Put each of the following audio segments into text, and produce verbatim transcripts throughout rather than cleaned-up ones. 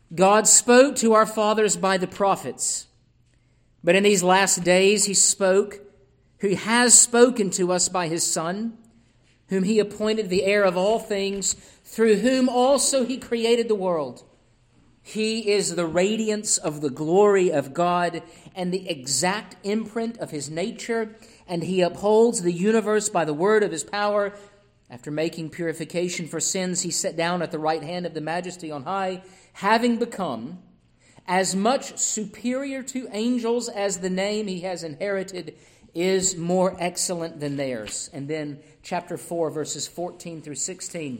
God spoke to our fathers by the prophets, but in these last days he spoke, who has spoken to us by his Son, whom he appointed the heir of all things, through whom also he created the world. He is the radiance of the glory of God and the exact imprint of his nature, and he upholds the universe by the word of his power. After making purification for sins, he sat down at the right hand of the Majesty on high, having become as much superior to angels as the name he has inherited is more excellent than theirs. And then chapter four, verses fourteen through sixteen.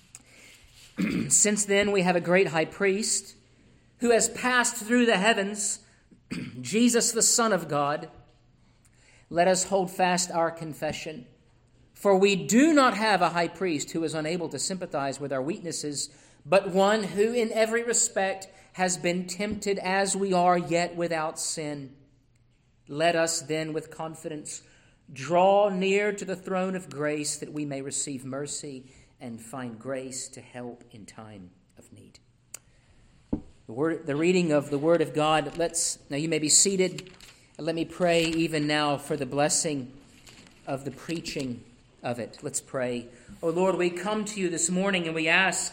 Since then we have a great high priest who has passed through the heavens, Jesus the Son of God. Let us hold fast our confession. For we do not have a high priest who is unable to sympathize with our weaknesses, but one who in every respect has been tempted as we are, yet without sin. Let us then with confidence draw near to the throne of grace, that we may receive mercy and find grace to help in time of need. The word, the reading of the Word of God. Let's now you may be seated. And let me pray even now for the blessing of the preaching of it. Let's pray. Oh Lord, we come to you this morning and we ask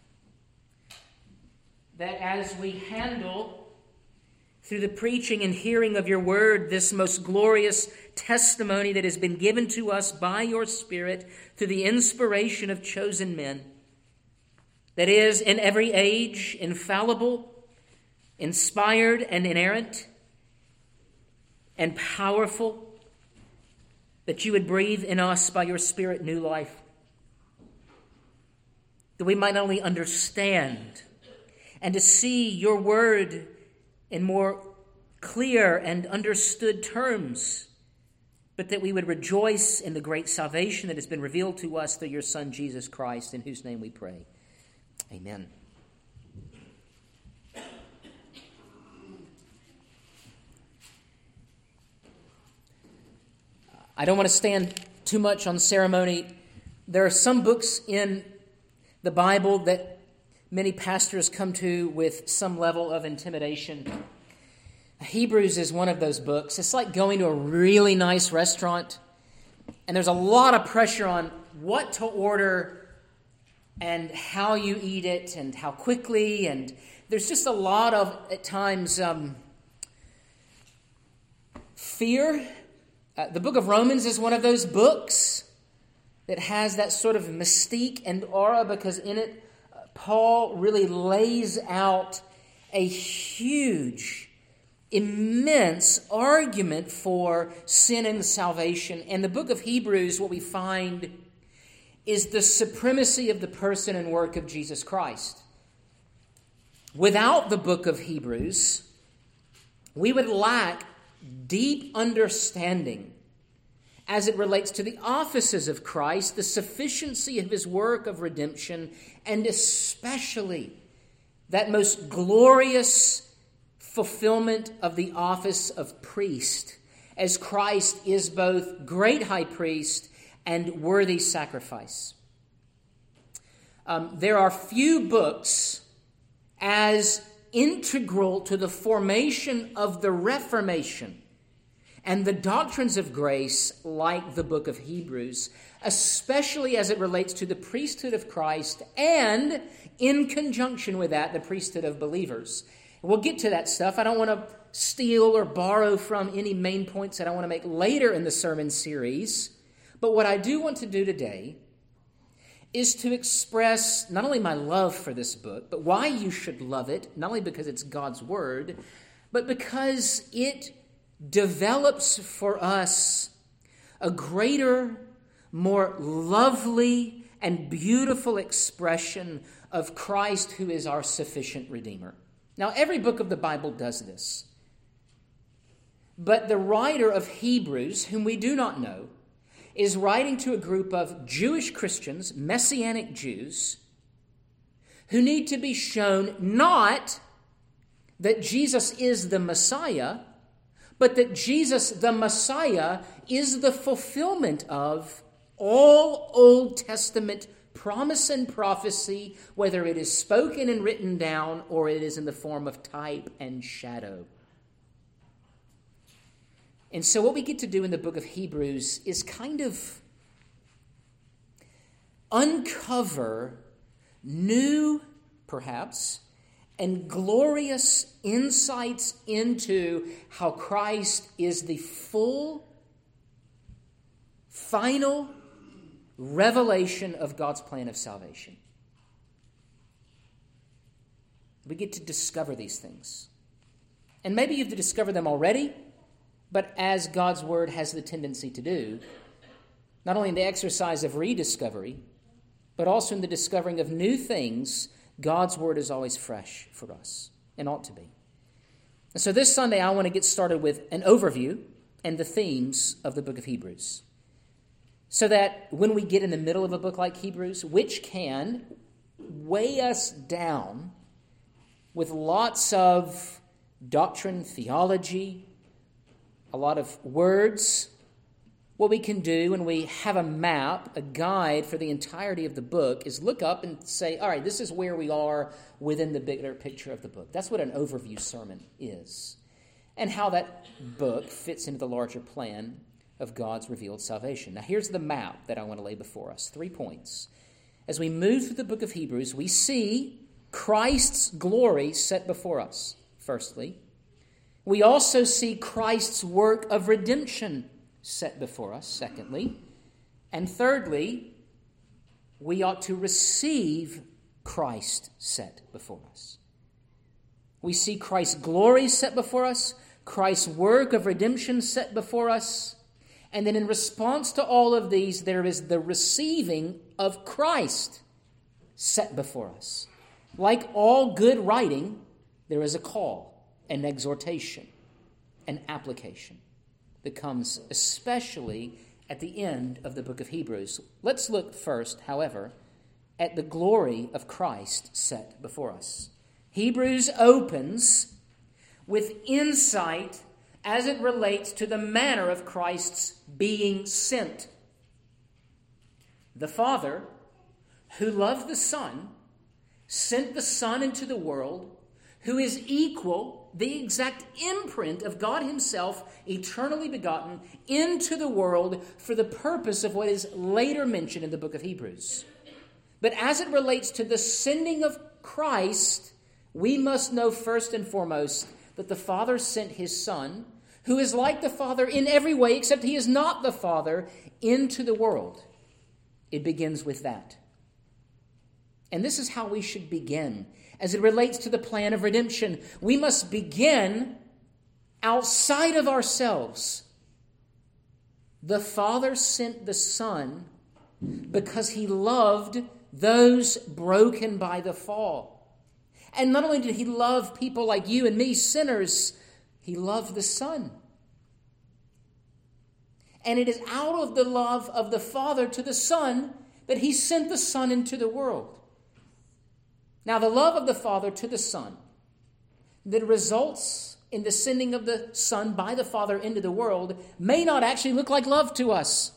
that as we handle through the preaching and hearing of your word this most glorious testimony that has been given to us by your Spirit through the inspiration of chosen men, that is in every age infallible, inspired and inerrant, and powerful, that you would breathe in us by your Spirit new life, that we might not only understand and to see your word in more clear and understood terms, but that we would rejoice in the great salvation that has been revealed to us through your Son, Jesus Christ, in whose name we pray. Amen. I don't want to stand too much on ceremony. There are some books in the Bible that many pastors come to with some level of intimidation. Hebrews is one of those books. It's like going to a really nice restaurant, and there's a lot of pressure on what to order and how you eat it and how quickly, and there's just a lot of, at times, um, fear. Uh, the book of Romans is one of those books that has that sort of mystique and aura, because in it, uh, Paul really lays out a huge, immense argument for sin and salvation. And the book of Hebrews, what we find is the supremacy of the person and work of Jesus Christ. Without the book of Hebrews, we would lack deep understanding as it relates to the offices of Christ, the sufficiency of his work of redemption, and especially that most glorious fulfillment of the office of priest, as Christ is both great high priest and worthy sacrifice. Um, there are few books as integral to the formation of the Reformation and the doctrines of grace like the book of Hebrews, especially as it relates to the priesthood of Christ and, in conjunction with that, the priesthood of believers. We'll get to that stuff. I don't want to steal or borrow from any main points that I want to make later in the sermon series. But what I do want to do today is to express not only my love for this book, but why you should love it, not only because it's God's word, but because it develops for us a greater, more lovely and beautiful expression of Christ, who is our sufficient Redeemer. Now, every book of the Bible does this. But the writer of Hebrews, whom we do not know, is writing to a group of Jewish Christians, Messianic Jews, who need to be shown not that Jesus is the Messiah, but that Jesus, the Messiah, is the fulfillment of all Old Testament promise and prophecy, whether it is spoken and written down or it is in the form of type and shadow. And so what we get to do in the book of Hebrews is kind of uncover new, perhaps, and glorious insights into how Christ is the full, final revelation of God's plan of salvation. We get to discover these things. And maybe you've discovered them already, but as God's Word has the tendency to do, not only in the exercise of rediscovery, but also in the discovering of new things, God's Word is always fresh for us, and ought to be. And so this Sunday, I want to get started with an overview and the themes of the book of Hebrews, so that when we get in the middle of a book like Hebrews, which can weigh us down with lots of doctrine, theology, a lot of words, what we can do when we have a map, a guide for the entirety of the book, is look up and say, all right, this is where we are within the bigger picture of the book. That's what an overview sermon is, and how that book fits into the larger plan of God's revealed salvation. Now, here's the map that I want to lay before us. Three points. As we move through the book of Hebrews, we see Christ's glory set before us, firstly. We also see Christ's work of redemption set before us, secondly. And thirdly, we ought to receive Christ set before us. We see Christ's glory set before us, Christ's work of redemption set before us, and then in response to all of these, there is the receiving of Christ set before us. Like all good writing, there is a call, an exhortation, an application that comes especially at the end of the book of Hebrews. Let's look first, however, at the glory of Christ set before us. Hebrews opens with insight as it relates to the manner of Christ's being sent. The Father, who loved the Son, sent the Son into the world, who is equal, the exact imprint of God himself, eternally begotten, into the world for the purpose of what is later mentioned in the book of Hebrews. But as it relates to the sending of Christ, we must know first and foremost that the Father sent his Son, who is like the Father in every way, except he is not the Father, into the world. It begins with that. And this is how we should begin. As it relates to the plan of redemption, we must begin outside of ourselves. The Father sent the Son because he loved those broken by the fall. And not only did he love people like you and me, sinners, he loved the Son. And it is out of the love of the Father to the Son that he sent the Son into the world. Now, the love of the Father to the Son that results in the sending of the Son by the Father into the world may not actually look like love to us.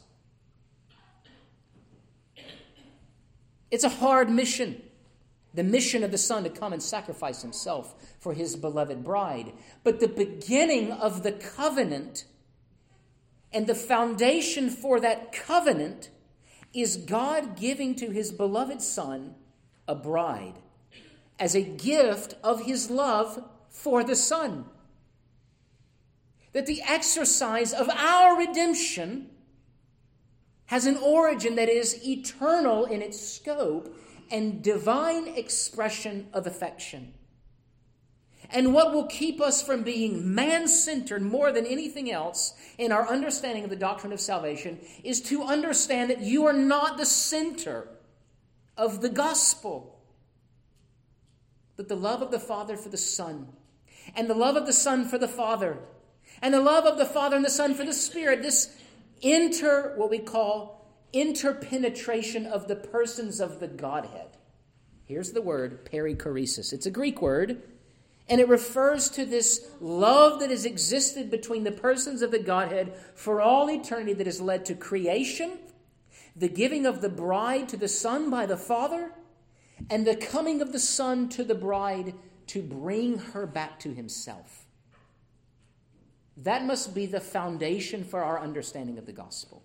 It's a hard mission. The mission of the Son to come and sacrifice himself for his beloved bride. But the beginning of the covenant and the foundation for that covenant is God giving to his beloved Son a bride as a gift of his love for the Son. That the exercise of our redemption has an origin that is eternal in its scope and divine expression of affection. And what will keep us from being man-centered more than anything else in our understanding of the doctrine of salvation is to understand that you are not the center of the gospel. But the love of the Father for the Son, and the love of the Son for the Father, and the love of the Father and the Son for the Spirit, this inter, what we call interpenetration of the persons of the Godhead. Here's the word, perichoresis. It's a Greek word, and it refers to this love that has existed between the persons of the Godhead for all eternity that has led to creation, the giving of the bride to the Son by the Father, and the coming of the Son to the bride to bring her back to himself. That must be the foundation for our understanding of the gospel.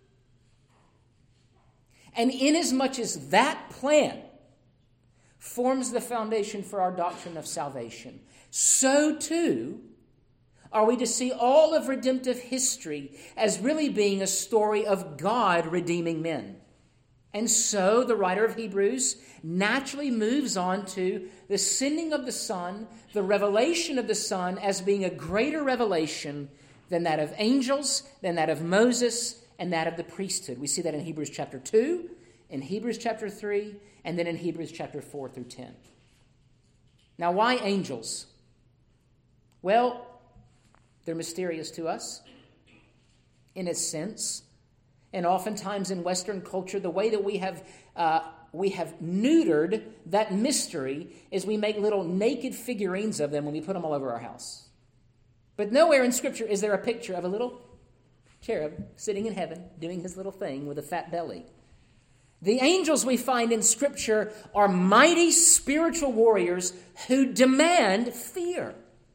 And inasmuch as that plan forms the foundation for our doctrine of salvation, so too are we to see all of redemptive history as really being a story of God redeeming men. And so the writer of Hebrews naturally moves on to the sending of the Son, the revelation of the Son as being a greater revelation than that of angels, than that of Moses, and that of the priesthood. We see that in Hebrews chapter two, in Hebrews chapter three, and then in Hebrews chapter four through ten. Now, why angels? Well, they're mysterious to us, in a sense. And oftentimes in Western culture, the way that we have uh, we have neutered that mystery is we make little naked figurines of them when we put them all over our house. But nowhere in Scripture is there a picture of a little cherub sitting in heaven doing his little thing with a fat belly. The angels we find in Scripture are mighty spiritual warriors who demand fear.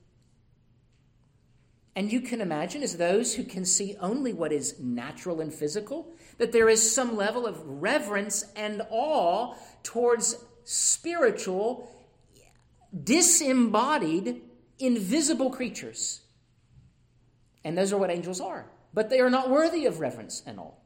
And you can imagine, as those who can see only what is natural and physical, that there is some level of reverence and awe towards spiritual, disembodied, invisible creatures. And those are what angels are. But they are not worthy of reverence and awe.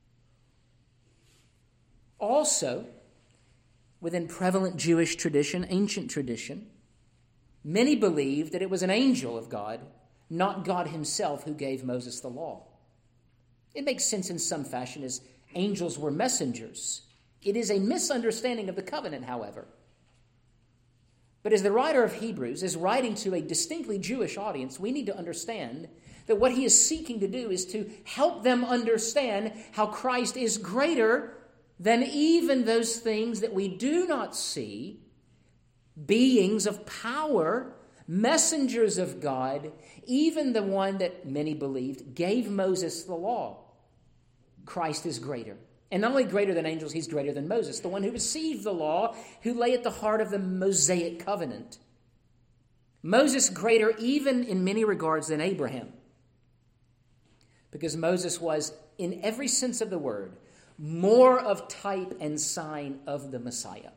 Also, within prevalent Jewish tradition, ancient tradition, many believed that it was an angel of God, not God himself, who gave Moses the law. It makes sense in some fashion, as angels were messengers. It is a misunderstanding of the covenant, however. But as the writer of Hebrews is writing to a distinctly Jewish audience, we need to understand that what he is seeking to do is to help them understand how Christ is greater than even those things that we do not see, beings of power, messengers of God, even the one that many believed gave Moses the law. Christ is greater. And not only greater than angels, he's greater than Moses, the one who received the law, who lay at the heart of the Mosaic covenant. Moses greater even in many regards than Abraham, because Moses was, in every sense of the word, more of type and sign of the Messiah.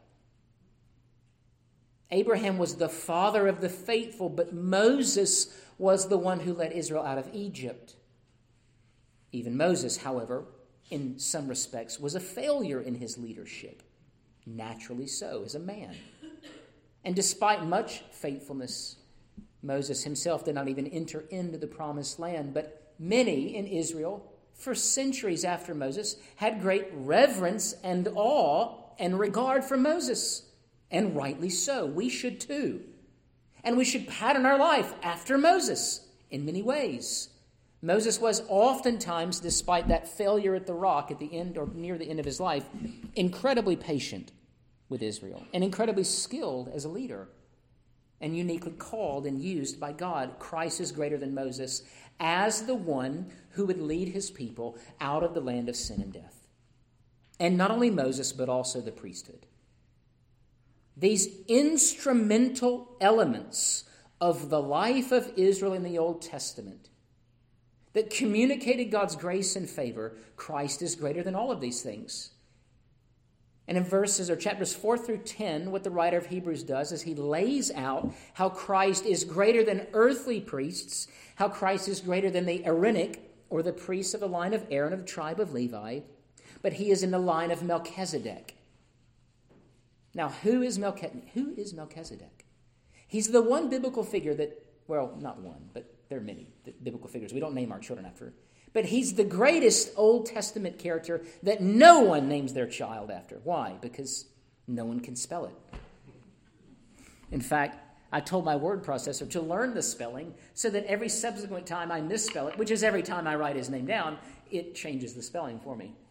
Abraham was the father of the faithful, but Moses was the one who led Israel out of Egypt. Even Moses, however, in some respects, was a failure in his leadership. Naturally so, as a man. And despite much faithfulness, Moses himself did not even enter into the promised land. But many in Israel, for centuries after Moses, had great reverence and awe and regard for Moses. And rightly so. We should too. And we should pattern our life after Moses in many ways. Moses was oftentimes, despite that failure at the rock at the end or near the end of his life, incredibly patient with Israel and incredibly skilled as a leader and uniquely called and used by God. Christ is greater than Moses as the one who would lead his people out of the land of sin and death. And not only Moses, but also the priesthood. These instrumental elements of the life of Israel in the Old Testament that communicated God's grace and favor, Christ is greater than all of these things. And in verses or chapters four through ten, what the writer of Hebrews does is he lays out how Christ is greater than earthly priests, how Christ is greater than the Aaronic, or the priests of the line of Aaron of the tribe of Levi, but he is in the line of Melchizedek. Now, who is Melchizedek? Who is Melchizedek? He's the one biblical figure that, well, not one, but there are many biblical figures. We don't name our children after. But he's the greatest Old Testament character that no one names their child after. Why? Because no one can spell it. In fact, I told my word processor to learn the spelling so that every subsequent time I misspell it, which is every time I write his name down, it changes the spelling for me.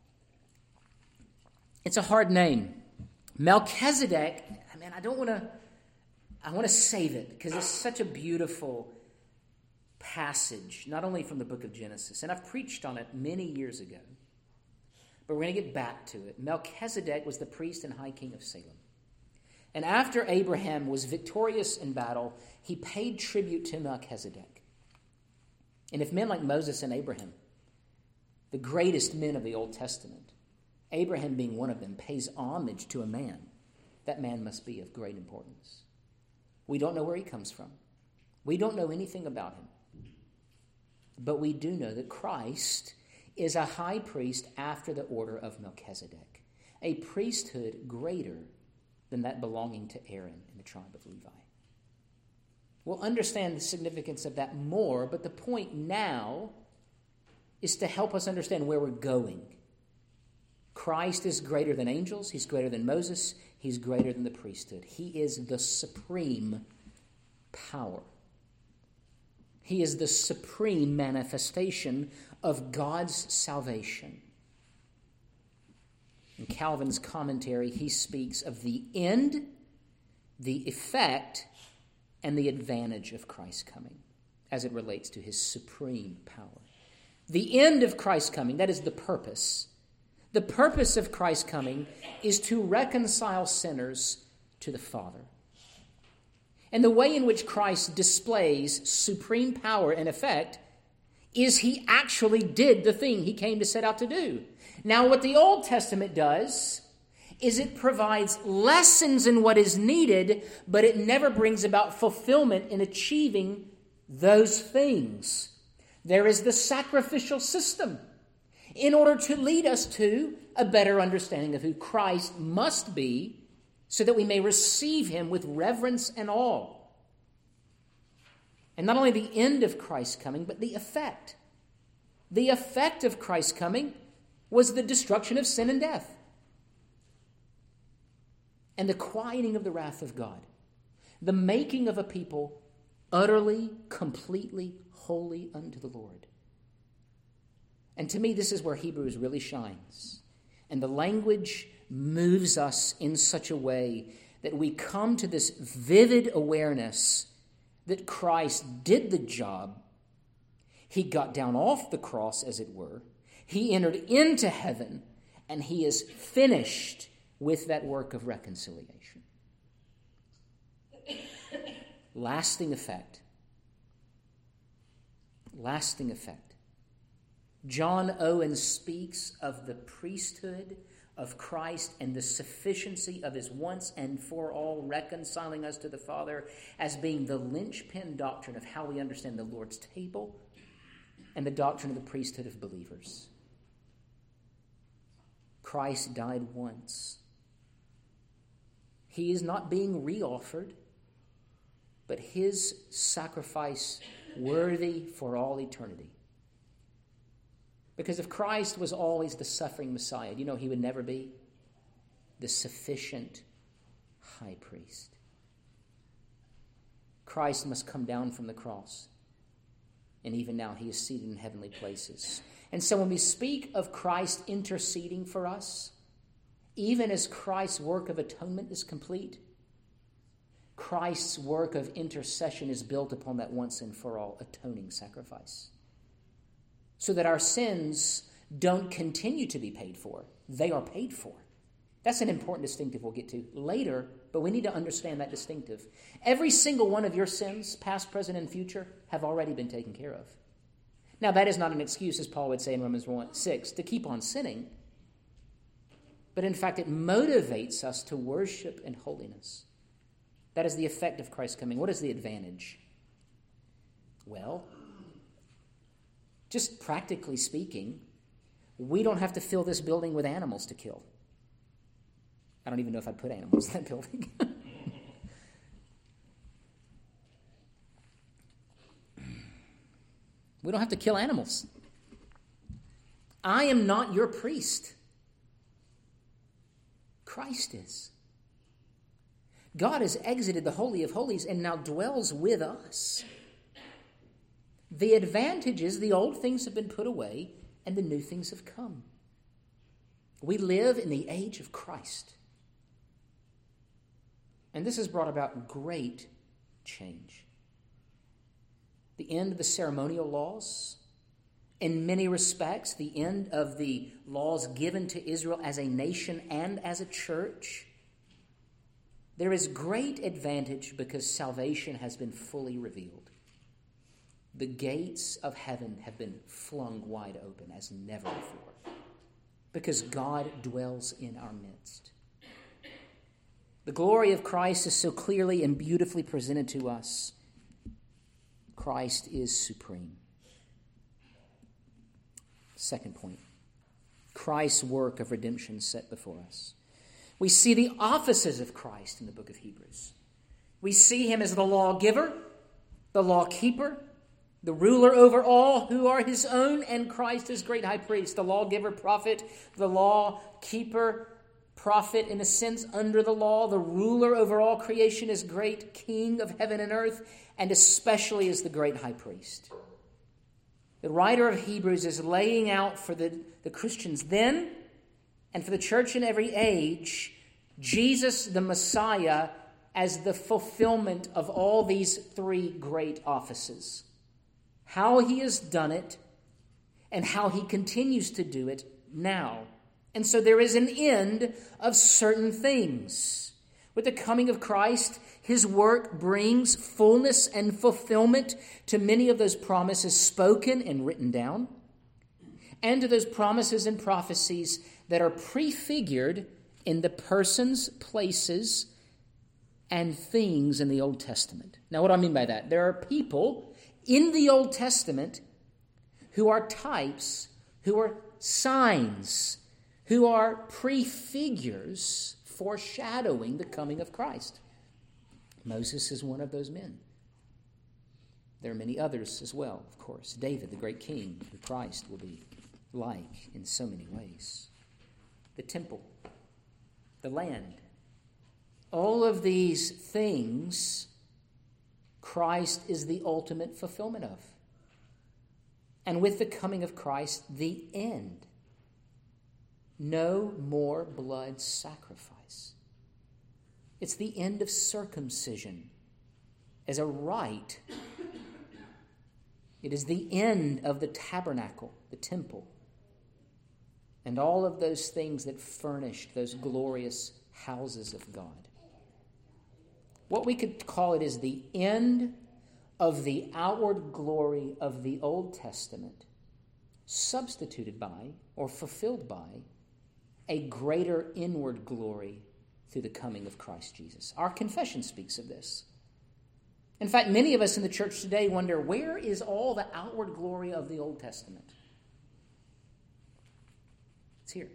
It's a hard name. Melchizedek, I mean, I don't want to, I want to save it because it's such a beautiful passage, not only from the book of Genesis, and I've preached on it many years ago, But we're going to get back to it. Melchizedek was the priest and high king of Salem. And after Abraham was victorious in battle, he paid tribute to Melchizedek. And if men like Moses and Abraham, the greatest men of the Old Testament, Abraham being one of them, pays homage to a man, that man must be of great importance. We don't know where he comes from. We don't know anything about him. But we do know that Christ is a high priest after the order of Melchizedek, a priesthood greater than that belonging to Aaron in the tribe of Levi. We'll understand the significance of that more, but the point now is to help us understand where we're going. Christ is greater than angels. He's greater than Moses. He's greater than the priesthood. He is the supreme power. He is the supreme manifestation of God's salvation. In Calvin's commentary, he speaks of the end, the effect, and the advantage of Christ's coming as it relates to his supreme power. The end of Christ's coming, that is the purpose. The purpose of Christ's coming is to reconcile sinners to the Father. And the way in which Christ displays supreme power and effect is he actually did the thing he came to set out to do. Now, what the Old Testament does is it provides lessons in what is needed, but it never brings about fulfillment in achieving those things. There is the sacrificial system in order to lead us to a better understanding of who Christ must be, so that we may receive him with reverence and awe. And not only the end of Christ's coming, but the effect. The effect of Christ's coming was the destruction of sin and death, and the quieting of the wrath of God, the making of a people utterly, completely holy unto the Lord. And to me, this is where Hebrews really shines. And the language moves us in such a way that we come to this vivid awareness that Christ did the job. He got down off the cross, as it were. He entered into heaven, and he is finished with that work of reconciliation. Lasting effect. Lasting effect. John Owen speaks of the priesthood of Christ and the sufficiency of his once and for all reconciling us to the Father as being the linchpin doctrine of how we understand the Lord's table and the doctrine of the priesthood of believers. Christ died once. He is not being reoffered, but his sacrifice worthy for all eternity. Because if Christ was always the suffering Messiah, you know he would never be the sufficient high priest. Christ must come down from the cross. And even now he is seated in heavenly places. And so when we speak of Christ interceding for us, even as Christ's work of atonement is complete, Christ's work of intercession is built upon that once and for all atoning sacrifice. So that our sins don't continue to be paid for. They are paid for. That's an important distinctive we'll get to later, but we need to understand that distinctive. Every single one of your sins, past, present, and future, have already been taken care of. Now, that is not an excuse, as Paul would say in Romans six, to keep on sinning. But in fact, it motivates us to worship in holiness. That is the effect of Christ's coming. What is the advantage? Well, just practically speaking, we don't have to fill this building with animals to kill. I don't even know if I'd put animals in that building. We don't have to kill animals. I am not your priest. Christ is. God has exited the Holy of Holies and now dwells with us. The advantage is the old things have been put away and the new things have come. We live in the age of Christ. And this has brought about great change. The end of the ceremonial laws, in many respects, the end of the laws given to Israel as a nation and as a church, there is great advantage because salvation has been fully revealed. The gates of heaven have been flung wide open as never before because God dwells in our midst. The glory of Christ is so clearly and beautifully presented to us. Christ is supreme. Second point, Christ's work of redemption set before us. We see the offices of Christ in the book of Hebrews. We see him as the lawgiver, the lawkeeper, the ruler over all who are his own, and Christ as great high priest, the lawgiver, prophet, the lawkeeper, prophet in a sense under the law, the ruler over all creation as great king of heaven and earth, and especially as the great high priest. The writer of Hebrews is laying out for the, the Christians then and for the church in every age, Jesus the Messiah as the fulfillment of all these three great offices. How he has done it and how he continues to do it now. And so there is an end of certain things. With the coming of Christ, his work brings fullness and fulfillment to many of those promises spoken and written down, and to those promises and prophecies that are prefigured in the persons, places, and things in the Old Testament. Now, what do I mean by that? There are people in the Old Testament who are types, who are signs, who are prefigures foreshadowing the coming of Christ. Moses is one of those men. There are many others as well, of course. David, the great king, who Christ will be like in so many ways. The temple, the land, all of these things Christ is the ultimate fulfillment of. And with the coming of Christ, the end. No more blood sacrifice. It's the end of circumcision as a rite. It is the end of the tabernacle, the temple, and all of those things that furnished those glorious houses of God. What we could call it is the end of the outward glory of the Old Testament, substituted by or fulfilled by a greater inward glory through the coming of Christ Jesus. Our confession speaks of this. In fact, many of us in the church today wonder, where is all the outward glory of the Old Testament? It's here.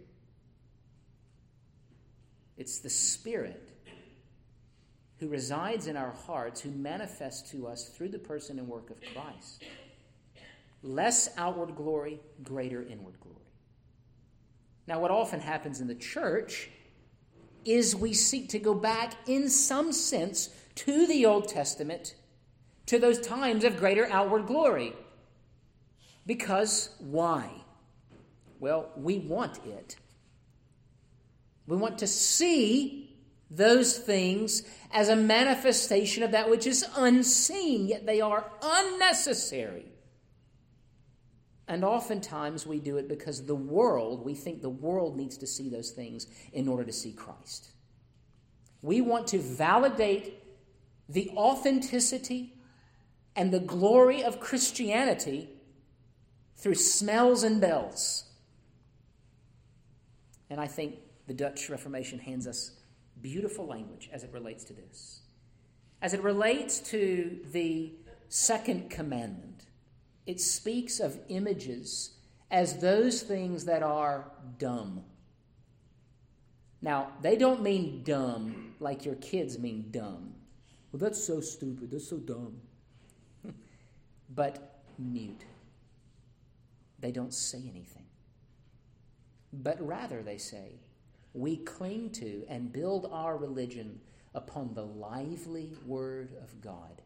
It's the Spirit who resides in our hearts, who manifests to us through the person and work of Christ. Less outward glory, greater inward glory. Now, what often happens in the church is we seek to go back in some sense to the Old Testament, to those times of greater outward glory. Because why? Well, we want it. We want to see those things as a manifestation of that which is unseen, yet they are unnecessary. And oftentimes we do it because the world, we think the world needs to see those things in order to see Christ. We want to validate the authenticity and the glory of Christianity through smells and bells. And I think the Dutch Reformation hands us beautiful language as it relates to this. As it relates to the second commandment, it speaks of images as those things that are dumb. Now, they don't mean dumb like your kids mean dumb. Well, that's so stupid. That's so dumb. But mute. They don't say anything. But rather, they say, we cling to and build our religion upon the lively word of God.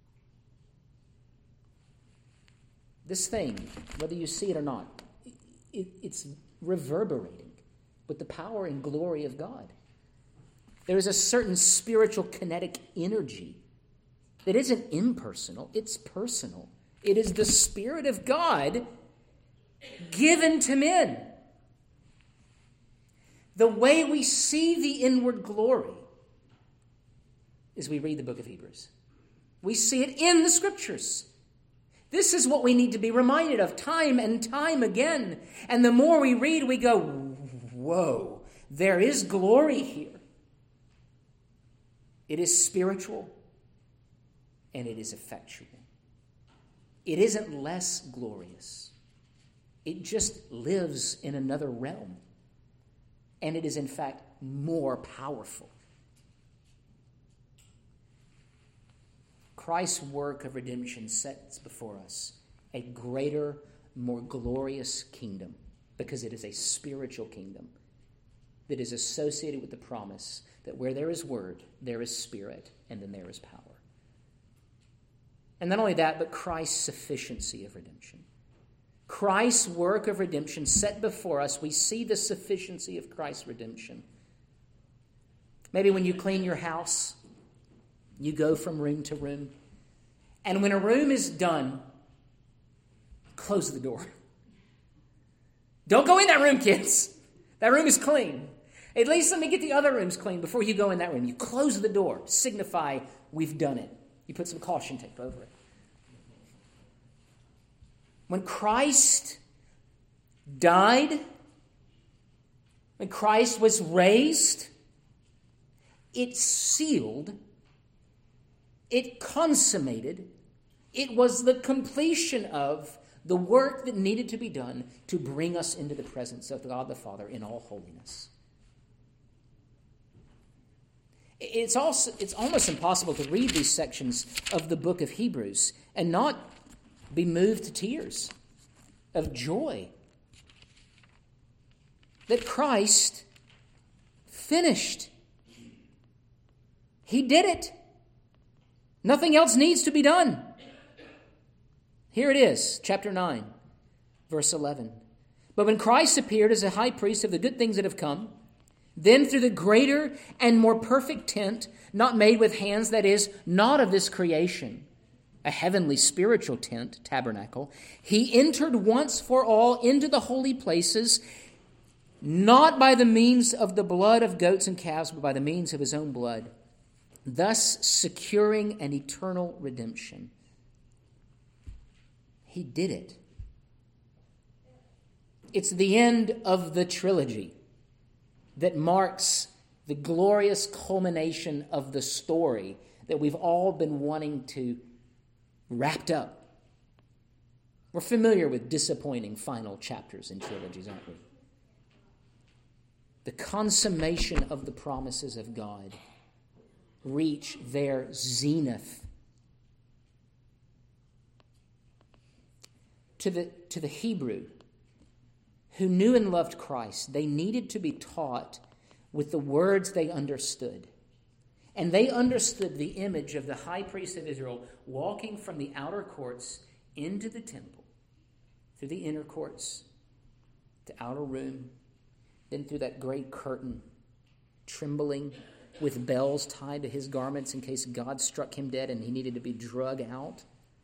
This thing, whether you see it or not, it, it's reverberating with the power and glory of God. There is a certain spiritual kinetic energy that isn't impersonal, it's personal. It is the Spirit of God given to men. The way we see the inward glory is we read the book of Hebrews. We see it in the Scriptures. This is what we need to be reminded of time and time again. And the more we read, we go, whoa, there is glory here. It is spiritual and it is effectual. It isn't less glorious. It just lives in another realm. And it is, in fact, more powerful. Christ's work of redemption sets before us a greater, more glorious kingdom, because it is a spiritual kingdom that is associated with the promise that where there is word, there is spirit, and then there is power. And not only that, but Christ's sufficiency of redemption. Christ's work of redemption set before us, we see the sufficiency of Christ's redemption. Maybe when you clean your house, you go from room to room. And when a room is done, close the door. Don't go in that room, kids. That room is clean. At least let me get the other rooms clean before you go in that room. You close the door, signify we've done it. You put some caution tape over it. When Christ died, when Christ was raised, it sealed, it consummated, it was the completion of the work that needed to be done to bring us into the presence of God the Father in all holiness. It's also it's almost impossible to read these sections of the book of Hebrews and not be moved to tears of joy that Christ finished. He did it. Nothing else needs to be done. Here it is, chapter nine, verse eleven. But when Christ appeared as a high priest of the good things that have come, then through the greater and more perfect tent, not made with hands, that is, not of this creation, a heavenly spiritual tent, tabernacle, he entered once for all into the holy places, not by the means of the blood of goats and calves, but by the means of his own blood, thus securing an eternal redemption. He did it. It's the end of the trilogy that marks the glorious culmination of the story that we've all been wanting to wrapped up. We're familiar with disappointing final chapters in trilogies, aren't we? The consummation of the promises of God reach their zenith. To the, to the Hebrew who knew and loved Christ, they needed to be taught with the words they understood. And they understood the image of the high priest of Israel walking from the outer courts into the temple, through the inner courts, the outer room, then through that great curtain, trembling with bells tied to his garments in case God struck him dead and he needed to be drug out.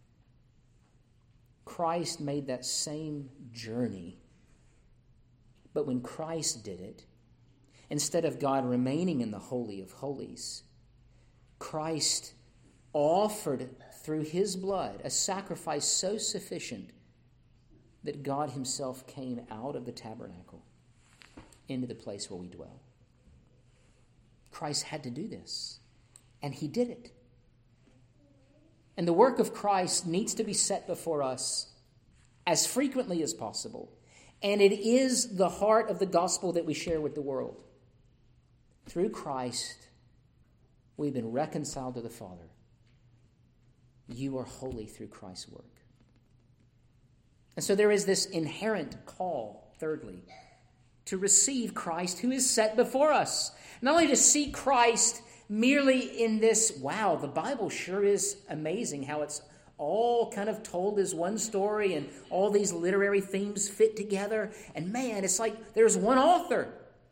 Christ made that same journey. But when Christ did it, instead of God remaining in the Holy of Holies, Christ offered through his blood a sacrifice so sufficient that God himself came out of the tabernacle into the place where we dwell. Christ had to do this, and he did it. And the work of Christ needs to be set before us as frequently as possible. And it is the heart of the gospel that we share with the world. Through Christ, we've been reconciled to the Father. You are holy through Christ's work. And so there is this inherent call, thirdly, to receive Christ who is set before us. Not only to see Christ merely in this, wow, the Bible sure is amazing how it's all kind of told as one story and all these literary themes fit together. And man, it's like there's one author.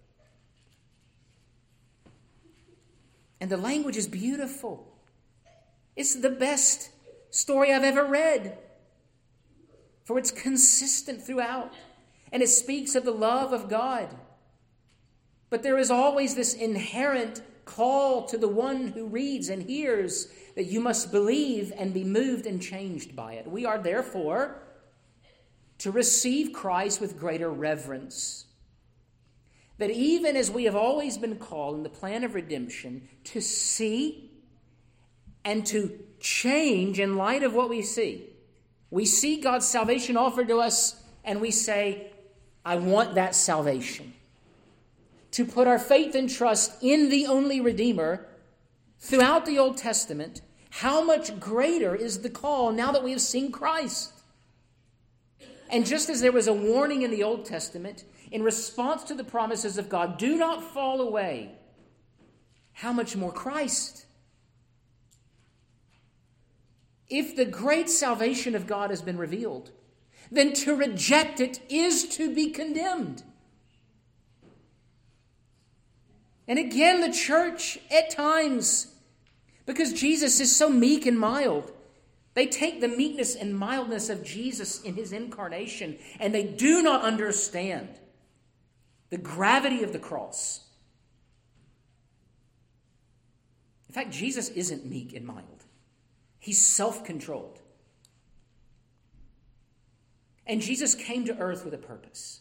And the language is beautiful. It's the best story I've ever read. for it's consistent throughout, and it speaks of the love of God. But there is always this inherent call to the one who reads and hears that you must believe and be moved and changed by it. We are therefore to receive Christ with greater reverence. That even as we have always been called in the plan of redemption to see and to change in light of what we see. We see God's salvation offered to us and we say, I want that salvation. To put our faith and trust in the only Redeemer throughout the Old Testament, how much greater is the call now that we have seen Christ? And just as there was a warning in the Old Testament, in response to the promises of God, do not fall away, how much more Christ? If the great salvation of God has been revealed, then to reject it is to be condemned. And again, the church at times, because Jesus is so meek and mild, they take the meekness and mildness of Jesus in his incarnation and they do not understand the gravity of the cross. In fact, Jesus isn't meek and mild. He's self-controlled. And Jesus came to earth with a purpose: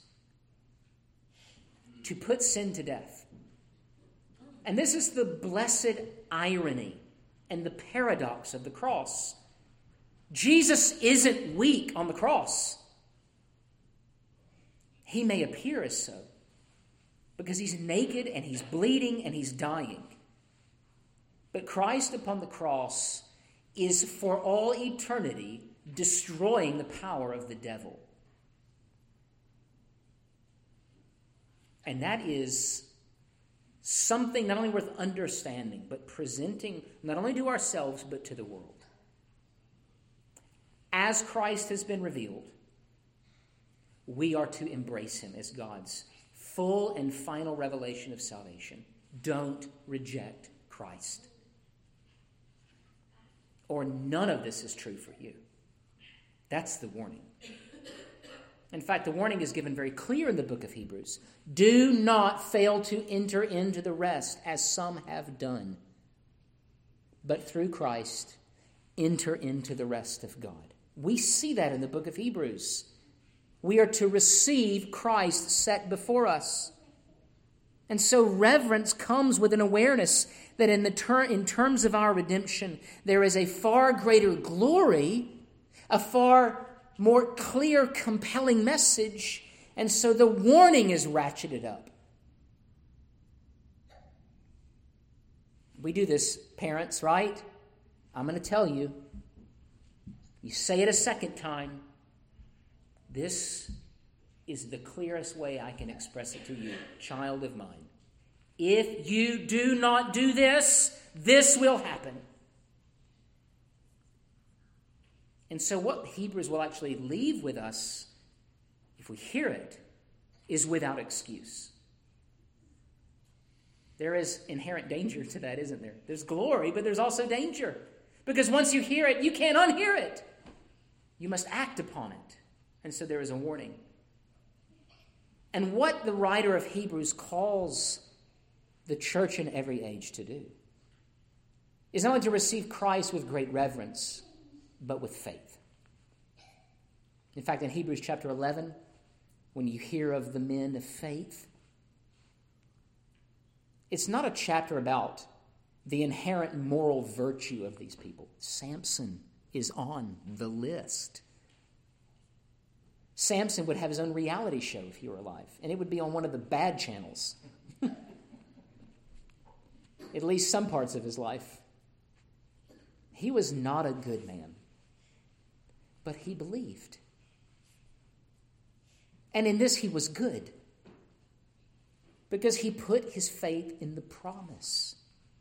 to put sin to death. And this is the blessed irony and the paradox of the cross. Jesus isn't weak on the cross. He may appear as so, because he's naked and he's bleeding and he's dying. But Christ upon the cross is for all eternity destroying the power of the devil. And that is something not only worth understanding, but presenting not only to ourselves, but to the world. As Christ has been revealed, we are to embrace him as God's full and final revelation of salvation. Don't reject Christ, or none of this is true for you. That's the warning. In fact, the warning is given very clear in the book of Hebrews. Do not fail to enter into the rest, as some have done, but through Christ enter into the rest of God. We see that in the book of Hebrews. We are to receive Christ set before us. And so reverence comes with an awareness that in, the ter- in terms of our redemption, there is a far greater glory, a far more clear, compelling message, and so the warning is ratcheted up. We do this, parents, right? I'm going to tell you. You say it a second time. This is the clearest way I can express it to you, child of mine. If you do not do this, this will happen. And so what Hebrews will actually leave with us, if we hear it, is without excuse. There is inherent danger to that, isn't there? There's glory, but there's also danger. Because once you hear it, you can't unhear it. You must act upon it. And so there is a warning. And what the writer of Hebrews calls the church in every age to do is not only to receive Christ with great reverence, but with faith. In fact, in Hebrews chapter eleven, when you hear of the men of faith, it's not a chapter about the inherent moral virtue of these people. Samson is on the list. Samson would have his own reality show if he were alive, and it would be on one of the bad channels. At least some parts of his life. He was not a good man, but he believed. And in this he was good, because he put his faith in the promise.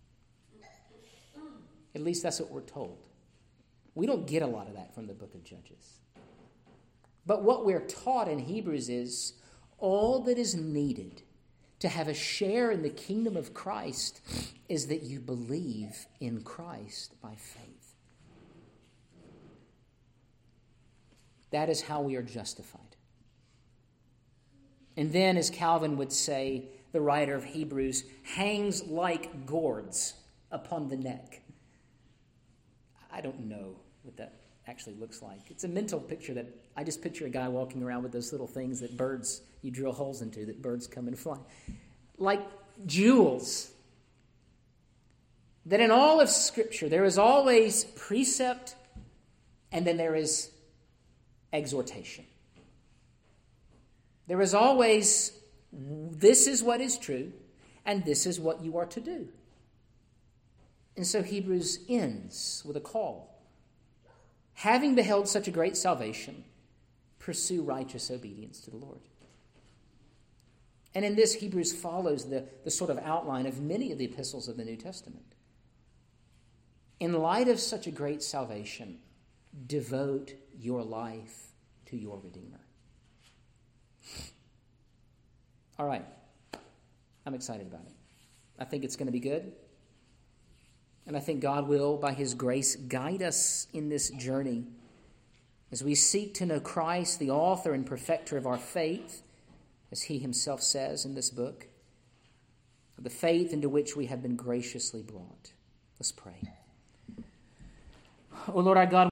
At least that's what we're told. We don't get a lot of that from the book of Judges. But what we're taught in Hebrews is all that is needed to have a share in the kingdom of Christ is that you believe in Christ by faith. That is how we are justified. And then, as Calvin would say, the writer of Hebrews, hangs like gourds upon the neck. I don't know what that actually looks like. It's a mental picture that I just picture a guy walking around with those little things that birds, you drill holes into, that birds come and fly. Like jewels. That in all of Scripture, there is always precept and then there is exhortation. There is always, this is what is true, and this is what you are to do. And so Hebrews ends with a call. Having beheld such a great salvation, pursue righteous obedience to the Lord. And in this, Hebrews follows the, the sort of outline of many of the epistles of the New Testament. In light of such a great salvation, devote your life to your Redeemer. All right. I'm excited about it. I think it's going to be good. And I think God will, by His grace, guide us in this journey as we seek to know Christ, the author and perfecter of our faith, as He Himself says in this book, the faith into which we have been graciously brought. Let's pray. O Lord our God,